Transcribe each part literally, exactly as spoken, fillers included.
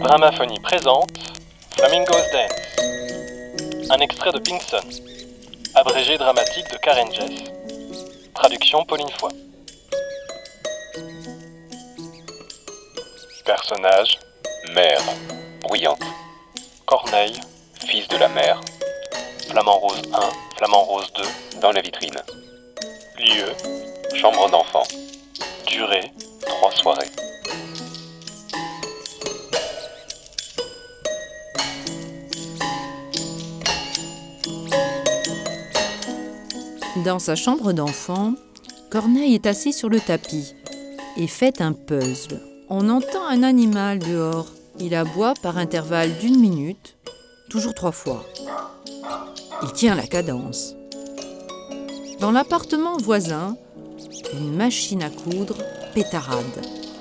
Dramaphonie présente Flamingo's Dance. Un extrait de Pinkson. Abrégé dramatique de Karen Jess. Traduction Pauline Foy. Personnage, mère, bruyante. Corneille, fils de la mer. Flamant rose un, flamant rose deux, dans la vitrine. Lieu, chambre d'enfant. Durée, trois soirées. Dans sa chambre d'enfant, Corneille est assis sur le tapis et fait un puzzle. On entend un animal dehors. Il aboie par intervalle d'une minute, toujours trois fois. Il tient la cadence. Dans l'appartement voisin, une machine à coudre pétarade.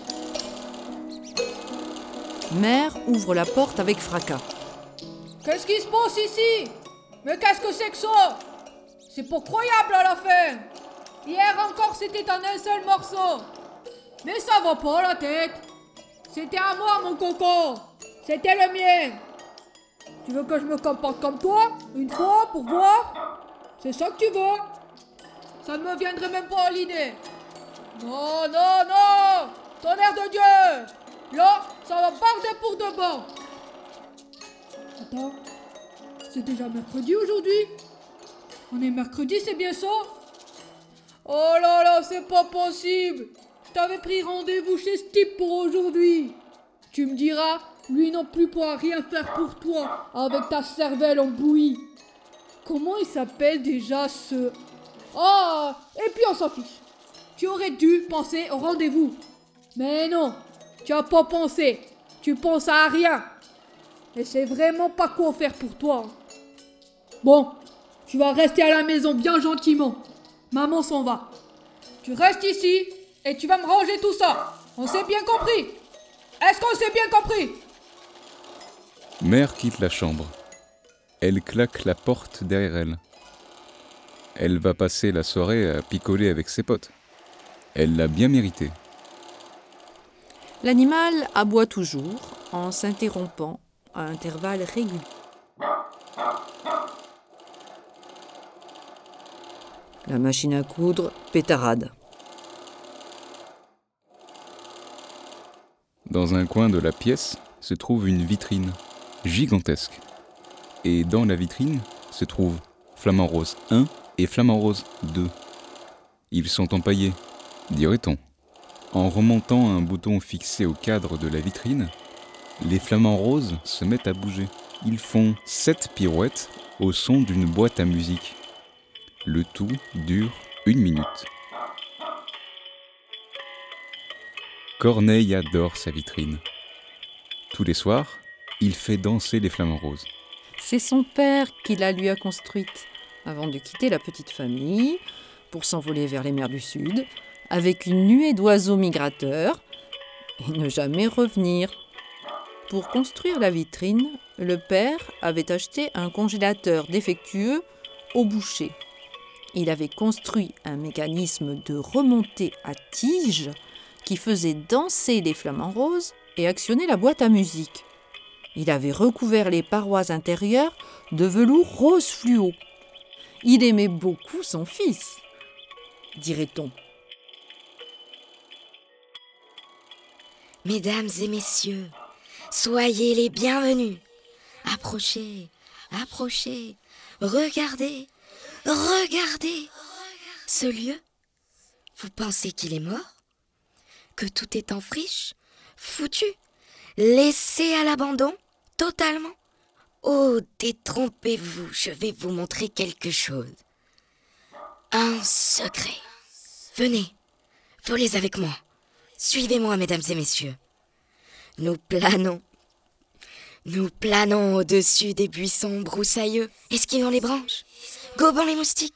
Mère ouvre la porte avec fracas. Qu'est-ce qui se passe ici? Mais qu'est-ce que c'est que ça? C'est pas croyable à la fin. Hier encore c'était en un seul morceau. Mais ça va pas la tête. C'était à moi mon coco. C'était le mien. Tu veux que je me comporte comme toi? Une fois pour voir? C'est ça que tu veux? Ça ne me viendrait même pas à l'idée. Non, non, non! Tonnerre de Dieu! Là, ça va barder pour de bon. Attends, c'est déjà mercredi aujourd'hui? On est mercredi, c'est bien ça? Oh là là, c'est pas possible! Je t'avais pris rendez-vous chez ce type pour aujourd'hui. Tu me diras, lui non plus pourra rien faire pour toi avec ta cervelle en bouillie. Comment il s'appelle déjà ce... Oh, et puis on s'en fiche. Tu aurais dû penser au rendez-vous. Mais non, tu as pas pensé. Tu penses à rien. Et c'est vraiment pas quoi faire pour toi. Bon, tu vas rester à la maison bien gentiment. Maman s'en va. Tu restes ici et tu vas me ranger tout ça. On s'est bien compris? Est-ce qu'on s'est bien compris? Mère quitte la chambre. Elle claque la porte derrière elle. Elle va passer la soirée à picoler avec ses potes. Elle l'a bien mérité. L'animal aboie toujours en s'interrompant à intervalles réguliers. La machine à coudre pétarade. Dans un coin de la pièce se trouve une vitrine gigantesque. Et dans la vitrine se trouvent Flamant Rose un et Flamant Rose deux. Ils sont empaillés, dirait-on. En remontant un bouton fixé au cadre de la vitrine, les flamants roses se mettent à bouger. Ils font sept pirouettes au son d'une boîte à musique. Le tout dure une minute. Corneille adore sa vitrine. Tous les soirs, il fait danser les flamants roses. C'est son père qui la lui a construite avant de quitter la petite famille pour s'envoler vers les mers du Sud avec une nuée d'oiseaux migrateurs et ne jamais revenir. Pour construire la vitrine, le père avait acheté un congélateur défectueux au boucher. Il avait construit un mécanisme de remontée à tige qui faisait danser les flamants roses et actionner la boîte à musique. Il avait recouvert les parois intérieures de velours rose fluo. Il aimait beaucoup son fils, dirait-on. Mesdames et messieurs, soyez les bienvenus. Approchez, approchez, regardez, regardez. Ce lieu, vous pensez qu'il est mort? Que tout est en friche, foutu, laissé à l'abandon, totalement? Oh, détrompez-vous, je vais vous montrer quelque chose. Un secret. Venez, volez avec moi. Suivez-moi, mesdames et messieurs. Nous planons. Nous planons au-dessus des buissons broussailleux, esquivant les branches, gobant les moustiques.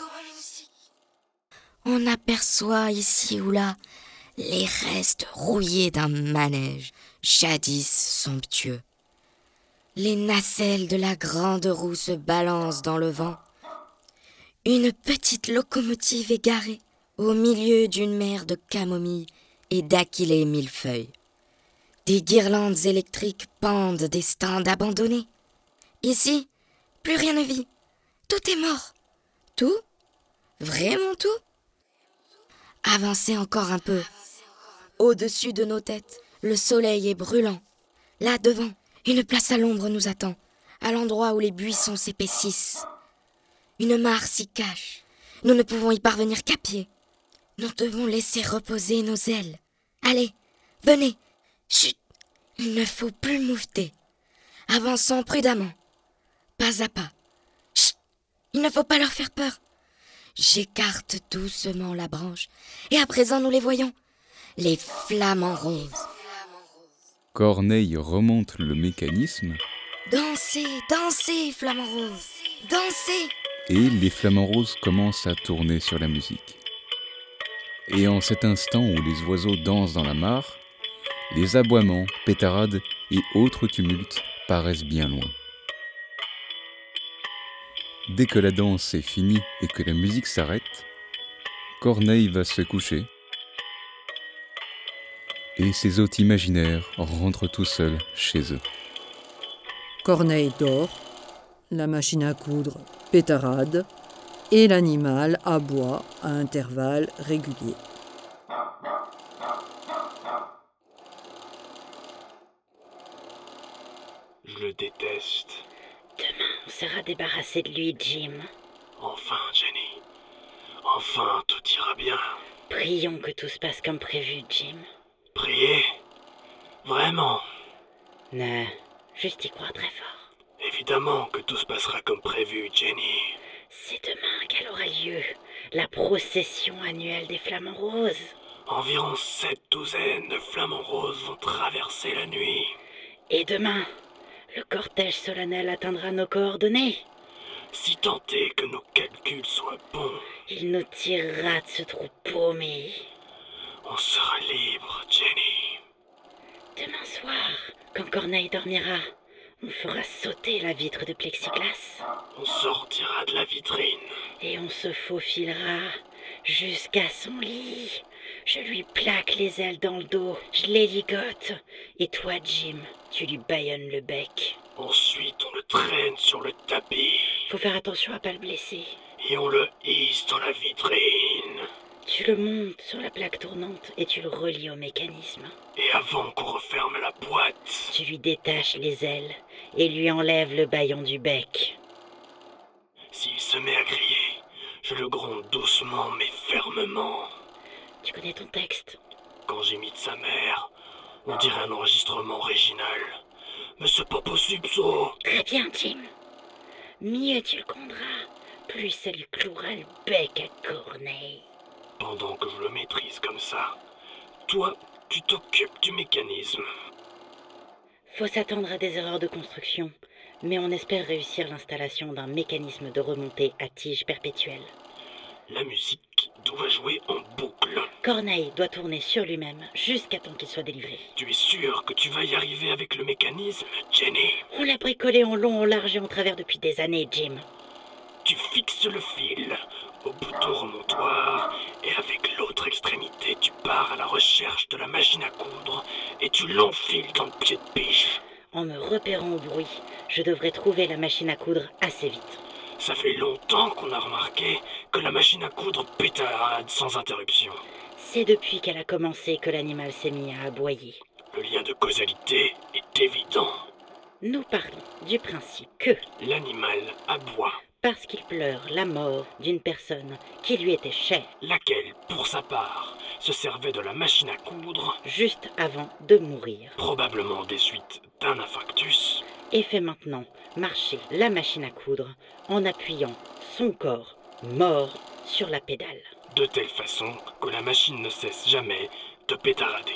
On aperçoit ici ou là les restes rouillés d'un manège, jadis somptueux. Les nacelles de la grande roue se balancent dans le vent. Une petite locomotive est garée au milieu d'une mer de camomille et d'aquilée millefeuille. Des guirlandes électriques pendent des stands abandonnés. Ici, plus rien ne vit. Tout est mort. Tout? Vraiment tout? Avancez encore un peu. Au-dessus de nos têtes, le soleil est brûlant. Là devant, une place à l'ombre nous attend, à l'endroit où les buissons s'épaississent. Une mare s'y cache. Nous ne pouvons y parvenir qu'à pied. Nous devons laisser reposer nos ailes. Allez, venez. Chut, il ne faut plus moufter. Avançons prudemment, pas à pas. Chut, il ne faut pas leur faire peur. J'écarte doucement la branche, et à présent nous les voyons, les flamants roses. Corneille remonte le mécanisme Dansez, dansez, flamants roses, dansez. et les flamants roses commencent à tourner sur la musique. Et en cet instant où les oiseaux dansent dans la mare, les aboiements, pétarades et autres tumultes paraissent bien loin. Dès que la danse est finie et que la musique s'arrête, Corneille va se coucher et ses hôtes imaginaires rentrent tout seuls chez eux. Corneille dort, la machine à coudre pétarade et l'animal aboie à intervalles réguliers. Je le déteste. Demain, on sera débarrassé de lui, Jim. Enfin, Jenny. Enfin, tout ira bien. Prions que tout se passe comme prévu, Jim. Priez. Vraiment. Ne, juste y croire très fort. Évidemment que tout se passera comme prévu, Jenny. C'est demain qu'elle aura lieu, la procession annuelle des Flamants Roses. Environ sept douzaines de flamants roses vont traverser la nuit. Et demain, le cortège solennel atteindra nos coordonnées. Si tant est que nos calculs soient bons, Il nous tirera de ce trou paumé. on sera libre, Jenny. Demain soir, quand Corneille dormira, on fera sauter la vitre de plexiglas On sortira de la vitrine. et on se faufilera jusqu'à son lit. Je lui plaque les ailes dans le dos, je les ligote, et toi, Jim, tu lui bâillonnes le bec. Ensuite, on le traîne sur le tapis Faut faire attention à pas le blesser. et on le hisse dans la vitrine. Tu le montes sur la plaque tournante et tu le relis au mécanisme. Et avant qu'on referme la boîte, Tu lui détaches les ailes et lui enlèves le bâillon du bec. s'il se met à crier, je le gronde doucement mais fermement. Tu connais ton texte? Quand j'imite sa mère, on dirait un enregistrement original. Mais c'est pas possible, ça. Très bien, Jim. Mieux tu le gronderas, plus ça lui clouera le bec à Corneille. Pendant que je le maîtrise comme ça, toi, tu t'occupes du mécanisme. Faut s'attendre à des erreurs de construction, mais on espère réussir l'installation d'un mécanisme de remontée à tige perpétuelle. La musique doit jouer en boucle. Corneille doit tourner sur lui-même jusqu'à temps qu'il soit délivré. Tu es sûr que tu vas y arriver avec le mécanisme, Jenny? On l'a bricolé en long, en large et en travers depuis des années, Jim. Tu fixes le fil au bouton remontoir et avec l'autre extrémité, tu pars à la recherche de la machine à coudre et tu l'enfiles dans le pied de biche. En me repérant au bruit, je devrais trouver la machine à coudre assez vite. Ça fait longtemps qu'on a remarqué que la machine à coudre pétarade sans interruption. C'est depuis qu'elle a commencé que l'animal s'est mis à aboyer. Le lien de causalité est évident. Nous partons du principe que, L'animal aboie, parce qu'il pleure la mort d'une personne qui lui était chère, laquelle, pour sa part, se servait de la machine à coudre, juste avant de mourir, probablement des suites d'un infarctus, et fait maintenant marcher la machine à coudre en appuyant son corps mort sur la pédale. de telle façon que la machine ne cesse jamais de pétarader.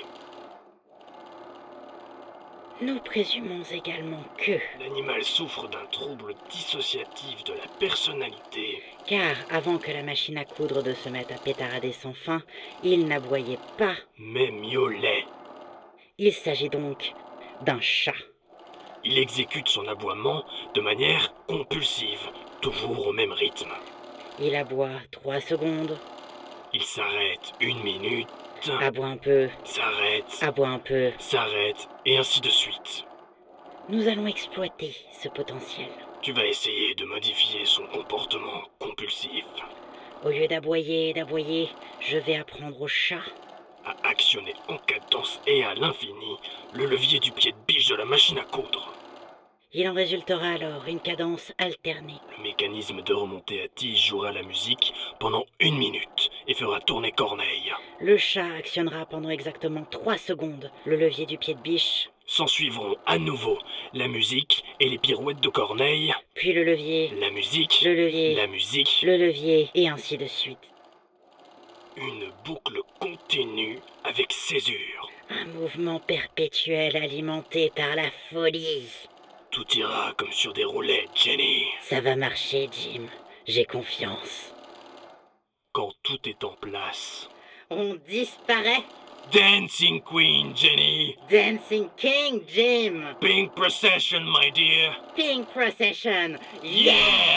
Nous présumons également que, L'animal souffre d'un trouble dissociatif de la personnalité. car avant que la machine à coudre de se mette à pétarader sans fin, il n'aboyait pas. Mais miaulet. Il s'agit donc d'un chat. Il exécute son aboiement de manière compulsive, toujours au même rythme. Il aboie trois secondes, Il s'arrête une minute, Aboie un peu, s'arrête, aboie un peu. s'arrête, et ainsi de suite. Nous allons exploiter ce potentiel. Tu vas essayer de modifier son comportement compulsif, Au lieu d'aboyer et d'aboyer, je vais apprendre au chat à actionner en cadence et à l'infini le levier du pied de biche de la machine à coudre. Il en résultera alors une cadence alternée. Le mécanisme de remontée à tige jouera la musique pendant une minute et fera tourner Corneille. Le chat actionnera pendant exactement trois secondes le levier du pied de biche, S'en suivront à nouveau la musique et les pirouettes de Corneille, puis le levier, la musique, le levier, la musique, le levier, et ainsi de suite. une boucle continue avec césure. Un mouvement perpétuel alimenté par la folie. Tout ira comme sur des roulettes, Jenny. Ça va marcher, Jim. J'ai confiance. Quand tout est en place. On disparaît. Dancing Queen, Jenny. Dancing King, Jim. Pink Procession, my dear. Pink Procession. Yeah!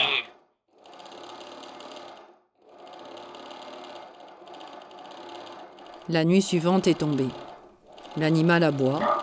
La nuit suivante est tombée. L'animal aboie.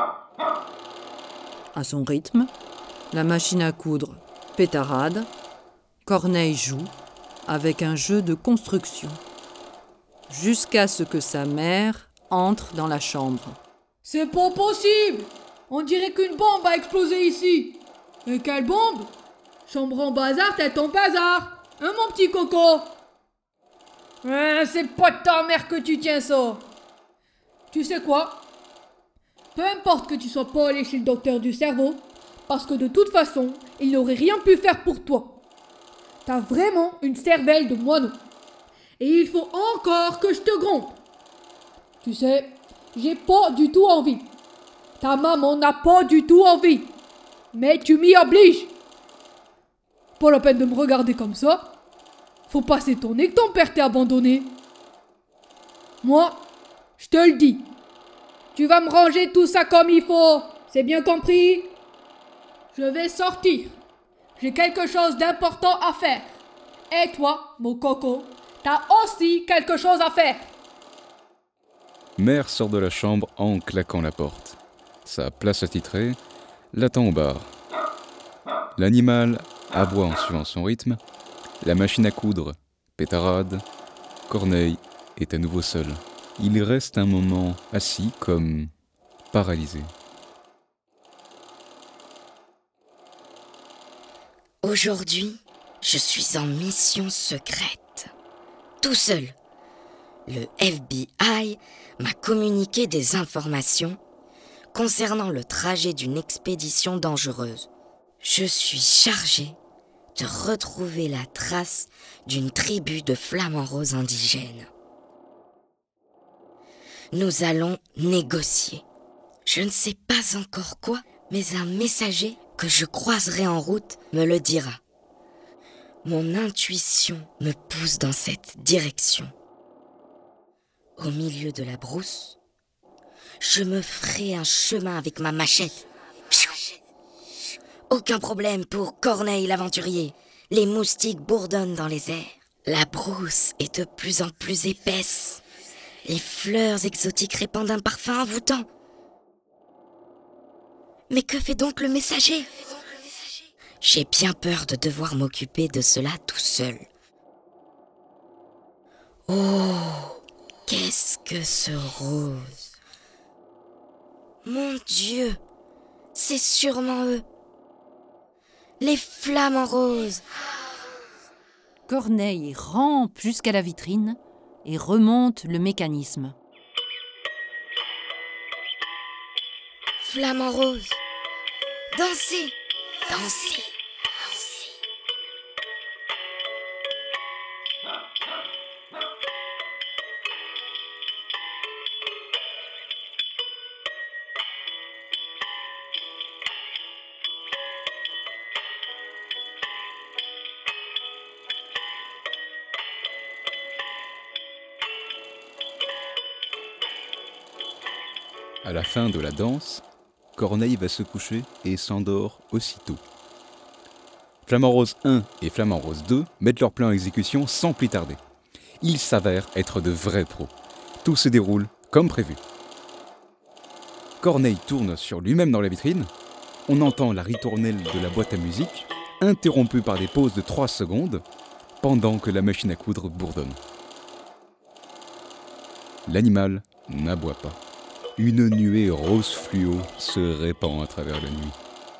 À son rythme, la machine à coudre pétarade. Corneille joue avec un jeu de construction. Jusqu'à ce que sa mère entre dans la chambre. C'est pas possible! On dirait qu'une bombe a explosé ici! Et quelle bombe? Chambre en bazar, tête en bazar! Hein, mon petit coco? Hein, c'est pas de ta mère que tu tiens ça! Tu sais quoi? Peu importe que tu sois pas allé chez le docteur du cerveau, parce que de toute façon, il n'aurait rien pu faire pour toi. T'as vraiment une cervelle de moineau. Et il faut encore que je te gronde. Tu sais, j'ai pas du tout envie. Ta maman n'a pas du tout envie. Mais tu m'y obliges. Pas la peine de me regarder comme ça. Faut pas s'étonner que ton père t'ait abandonné. Moi, je te le dis. Tu vas me ranger tout ça comme il faut. C'est bien compris? Je vais sortir. J'ai quelque chose d'important à faire. Et toi, mon coco, t'as aussi quelque chose à faire. Mère sort de la chambre en claquant la porte. Sa place attitrée l'attend au bar. L'animal aboie en suivant son rythme. La machine à coudre pétarade. Corneille est à nouveau seul. Il reste un moment assis comme paralysé. Aujourd'hui, je suis en mission secrète. Tout seul. Le F B I m'a communiqué des informations concernant le trajet d'une expédition dangereuse. Je suis chargé de retrouver la trace d'une tribu de flamants roses indigènes. Nous allons négocier. Je ne sais pas encore quoi, mais un messager que je croiserai en route me le dira. Mon intuition me pousse dans cette direction. Au milieu de la brousse, je me ferai un chemin avec ma machette. Aucun problème pour Corneille l'aventurier. Les moustiques bourdonnent dans les airs. La brousse est de plus en plus épaisse. Les fleurs exotiques répandent un parfum envoûtant. Mais que fait donc le messager ? J'ai bien peur de devoir m'occuper de cela tout seul. Oh, qu'est-ce que ce rose ? Mon Dieu, c'est sûrement eux. Les flamants roses. Corneille rampe jusqu'à la vitrine et remonte le mécanisme. Flamants roses. Dansez, dansez. À la fin de la danse, Corneille va se coucher et s'endort aussitôt. Flamant Rose un et Flamant Rose deux mettent leur plan en exécution sans plus tarder. Ils s'avèrent être de vrais pros. tout se déroule comme prévu. Corneille tourne sur lui-même dans la vitrine. On entend la ritournelle de la boîte à musique, interrompue par des pauses de trois secondes, pendant que la machine à coudre bourdonne. L'animal n'aboie pas. Une nuée rose fluo se répand à travers la nuit.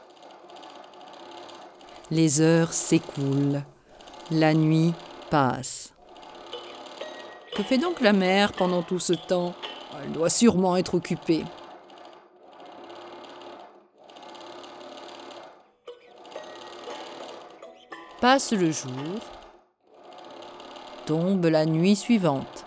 Les heures s'écoulent. La nuit passe. Que fait donc la mère pendant tout ce temps ? Elle doit sûrement être occupée. Passe le jour. Tombe la nuit suivante.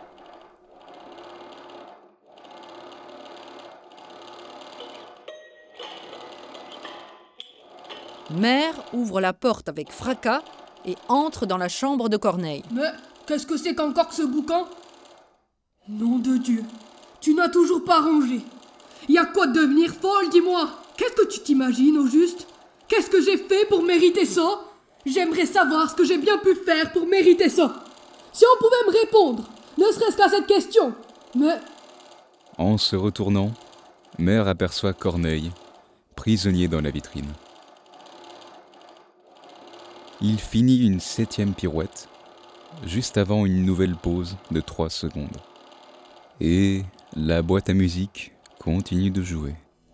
Mère ouvre la porte avec fracas et entre dans la chambre de Corneille. Mais qu'est-ce que c'est qu'encore que ce boucan ? Nom de Dieu, tu n'as toujours pas rangé. Y a quoi de devenir folle, dis-moi ? Qu'est-ce que tu t'imagines au juste ? Qu'est-ce que j'ai fait pour mériter ça ? J'aimerais savoir ce que j'ai bien pu faire pour mériter ça. Si on pouvait me répondre, ne serait-ce qu'à cette question. Mais... En se retournant, Mère aperçoit Corneille, prisonnier dans la vitrine. Il finit une septième pirouette, juste avant une nouvelle pause de trois secondes. Et la boîte à musique continue de jouer.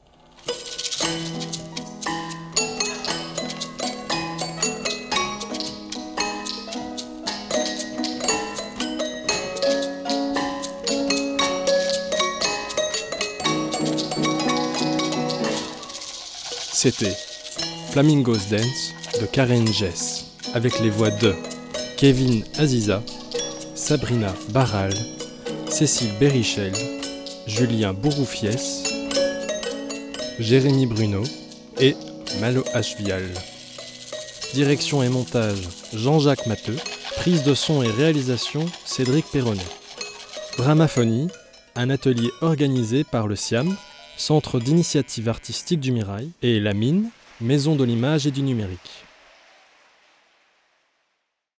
C'était Flamingos Dance de Karen Jess, avec les voix de Kevin Aziza, Sabrina Barral, Cécile Bérichel, Julien Bouroufies, Jérémy Bruno et Malo Ashvial. Direction et montage Jean-Jacques Matteux, prise de son et réalisation Cédric Perronnet. Dramaphonie, un atelier organisé par le SIAM, Centre d'initiative artistique du Mirail, et la Mine, Maison de l'image et du numérique.